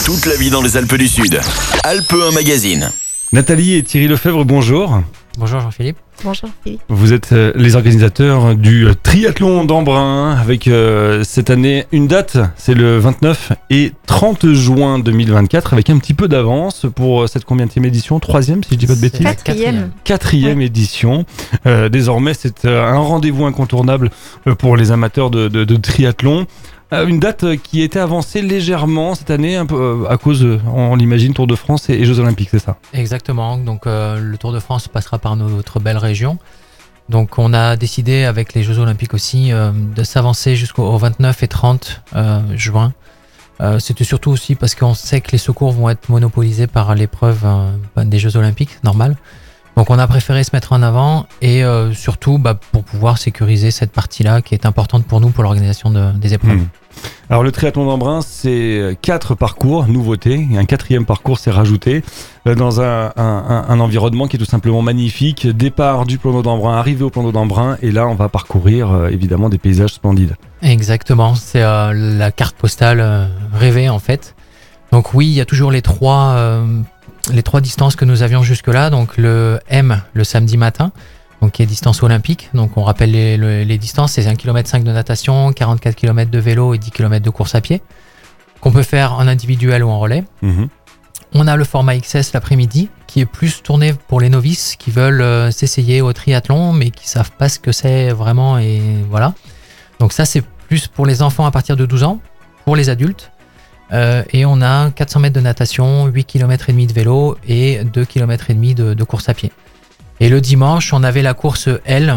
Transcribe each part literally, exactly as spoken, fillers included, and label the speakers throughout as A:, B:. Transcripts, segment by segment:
A: Toute la vie dans les Alpes du Sud. Alpe un Magazine.
B: Nathalie et Thierry Lefebvre, bonjour.
C: Bonjour Jean-Philippe.
D: Bonjour Philippe.
B: Vous êtes euh, les organisateurs du triathlon d'Embrun avec euh, cette année une date, c'est le vingt-neuf et trente juin deux mille vingt-quatre avec un petit peu d'avance pour cette combienième édition, troisième si je dis pas de bêtises.
D: Quatrième.
B: Quatrième ouais. édition. Euh, désormais c'est euh, un rendez-vous incontournable euh, pour les amateurs de, de, de triathlon. Euh, une date qui était avancée légèrement cette année un peu, euh, à cause, euh, on l'imagine, Tour de France et, et Jeux Olympiques, c'est ça?
C: Exactement, donc euh, le Tour de France passera par notre belle région. Donc on a décidé avec les Jeux Olympiques aussi euh, de s'avancer jusqu'au vingt-neuf et trente euh, juin. Euh, c'était surtout aussi parce qu'on sait que les secours vont être monopolisés par l'épreuve euh, des Jeux Olympiques, normal. Donc on a préféré se mettre en avant et euh, surtout bah, pour pouvoir sécuriser cette partie-là qui est importante pour nous pour l'organisation de, des épreuves.
B: Mmh. Alors le triathlon d'Embrun, c'est quatre parcours, nouveautés, et un quatrième parcours s'est rajouté euh, dans un, un, un environnement qui est tout simplement magnifique. Départ du plan d'eau d'Embrun, arrivée au plan d'eau d'Embrun, et là on va parcourir euh, évidemment des paysages splendides.
C: Exactement, c'est euh, la carte postale euh, rêvée en fait. Donc oui, il y a toujours les trois, euh, les trois distances que nous avions jusque-là, donc le M le samedi matin, donc qui est distance olympique. Donc on rappelle les, les, les distances, c'est un virgule cinq kilomètres de natation, quarante-quatre kilomètres de vélo et dix kilomètres de course à pied, qu'on peut faire en individuel ou en relais. Mmh. On a le format X S l'après-midi, qui est plus tourné pour les novices qui veulent euh, s'essayer au triathlon, mais qui savent pas ce que c'est vraiment, et voilà. Donc ça, c'est plus pour les enfants à partir de douze ans, pour les adultes. Euh, et on a quatre cents mètres de natation, huit kilomètres et demi de vélo et deux kilomètres et demi de, de course à pied. Et le dimanche, on avait la course L,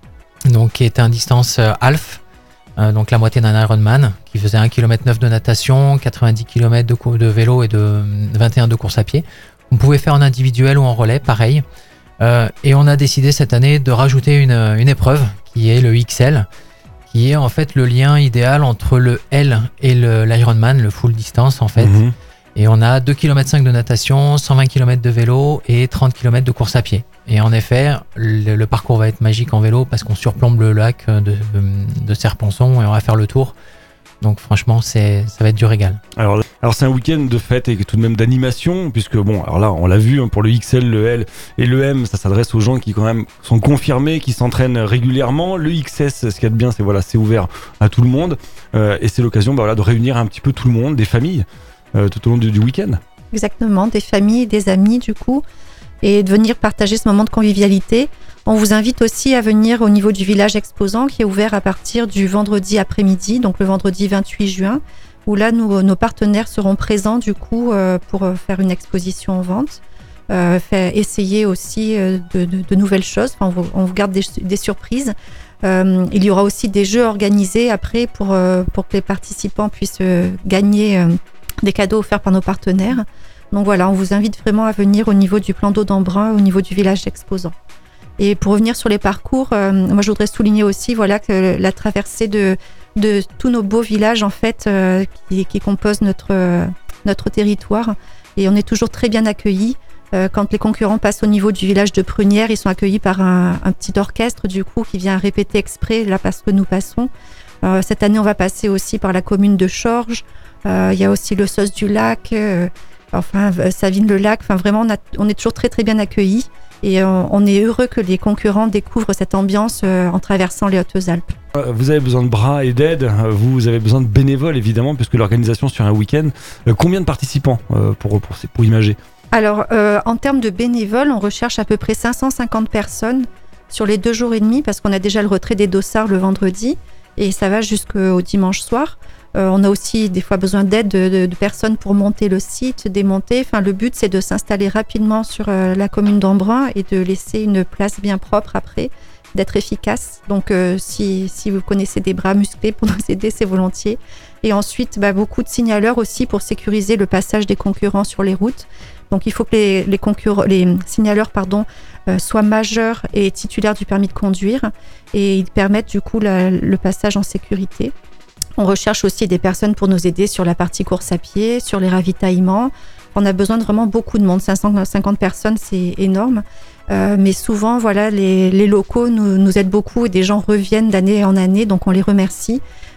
C: donc qui était une distance euh, half, euh, donc la moitié d'un Ironman, qui faisait un virgule neuf kilomètres de natation, quatre-vingt-dix kilomètres de, cou- de vélo et de vingt et un de course à pied. On pouvait faire en individuel ou en relais, pareil. Euh, et on a décidé cette année de rajouter une, une épreuve qui est le X L, qui est en fait le lien idéal entre le L et le, l'Ironman, le full distance en fait. Mmh. Et on a deux virgule cinq kilomètres de natation, cent vingt kilomètres de vélo et trente kilomètres de course à pied. Et en effet, le, le parcours va être magique en vélo parce qu'on surplombe le lac de, de Serponçon et on va faire le tour. Donc franchement, c'est, ça va être du régal.
B: Alors, alors c'est un week-end de fête et tout de même d'animation, puisque bon, alors là, on l'a vu, hein, pour le X L, le L et le M, ça s'adresse aux gens qui quand même sont confirmés, qui s'entraînent régulièrement. Le X S, ce qu'il y a de bien, c'est voilà, c'est ouvert à tout le monde euh, et c'est l'occasion bah, voilà, de réunir un petit peu tout le monde, des familles, euh, tout au long du, du week-end.
D: Exactement, des familles, des amis du coup, et de venir partager ce moment de convivialité. On vous invite aussi à venir au niveau du village exposant qui est ouvert à partir du vendredi après-midi, donc le vendredi vingt-huit juin, où là nous, nos partenaires seront présents du coup euh, pour faire une exposition en vente, euh, faire essayer aussi euh, de, de, de nouvelles choses. Enfin, on, vous, on vous garde des, des surprises. Euh, il y aura aussi des jeux organisés après pour, euh, pour que les participants puissent euh, gagner euh, des cadeaux offerts par nos partenaires. Donc voilà, on vous invite vraiment à venir au niveau du plan d'eau d'Embrun, au niveau du village exposant. Et pour revenir sur les parcours, euh, moi je voudrais souligner aussi voilà, que la traversée de, de tous nos beaux villages en fait, euh, qui, qui composent notre, euh, notre territoire. Et on est toujours très bien accueillis. Euh, quand les concurrents passent au niveau du village de Prunières, ils sont accueillis par un, un petit orchestre du coup qui vient répéter exprès là parce que nous passons. Euh, cette année, on va passer aussi par la commune de Chorges. Euh, il y a aussi le Sauce du Lac, euh, enfin Savines-le-Lac. Enfin vraiment, on, a, on est toujours très très bien accueillis. Et on est heureux que les concurrents découvrent cette ambiance en traversant les Hautes-Alpes.
B: Vous avez besoin de bras et d'aide, vous avez besoin de bénévoles évidemment, puisque l'organisation sur un week-end, combien de participants pour, pour, pour imager?
D: Alors, euh, en termes de bénévoles, on recherche à peu près cinq cent cinquante personnes sur les deux jours et demi, parce qu'on a déjà le retrait des dossards le vendredi, et ça va jusqu'au dimanche soir. Euh, on a aussi des fois besoin d'aide de, de, de personnes pour monter le site, démonter. Enfin, le but, c'est de s'installer rapidement sur euh, la commune d'Embrun et de laisser une place bien propre après, d'être efficace. Donc, euh, si, si vous connaissez des bras musclés pour nous aider, c'est volontiers. Et ensuite, bah, beaucoup de signaleurs aussi pour sécuriser le passage des concurrents sur les routes. Donc, il faut que les, les, concurrents, les signaleurs pardon, euh, soient majeurs et titulaires du permis de conduire. Et ils permettent du coup la, le passage en sécurité. On recherche aussi des personnes pour nous aider sur la partie course à pied, sur les ravitaillements. On a besoin de vraiment beaucoup de monde. cinq cent cinquante personnes, c'est énorme. Euh, mais souvent, voilà, les, les locaux nous, nous aident beaucoup et des gens reviennent d'année en année, donc on les remercie.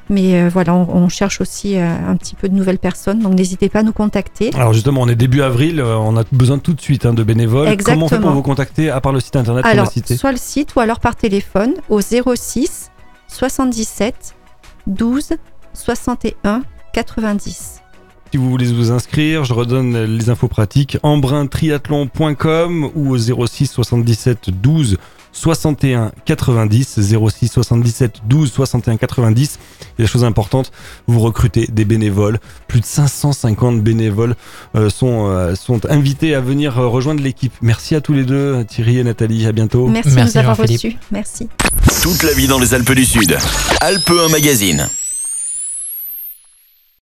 D: Mais euh, voilà, on, on cherche aussi euh, un petit peu de nouvelles personnes, donc n'hésitez pas à nous contacter.
B: Alors justement, on est début avril, euh, on a besoin tout de suite hein, de bénévoles.
D: Exactement.
B: Comment on fait pour vous contacter, à part le site internet qu'on a
D: Alors,
B: cité?
D: soit le site ou alors par téléphone au zéro six soixante-dix-sept douze soixante et un quatre-vingt-dix.
B: Si vous voulez vous inscrire, je redonne les infos pratiques, embrun triathlon point com ou au zéro six soixante-dix-sept douze soixante et un quatre-vingt-dix, zéro six soixante-dix-sept douze soixante et un quatre-vingt-dix. Et la chose importante, vous recrutez des bénévoles. Plus de cinq cent cinquante bénévoles euh, sont, euh, sont invités à venir euh, rejoindre l'équipe. Merci à tous les deux, Thierry et Nathalie. À bientôt.
D: Merci,
C: Merci
D: de nous avoir
C: Jean-Philippe.
D: reçus. Merci.
A: Toute la vie dans les Alpes du Sud. Alpes un magazine.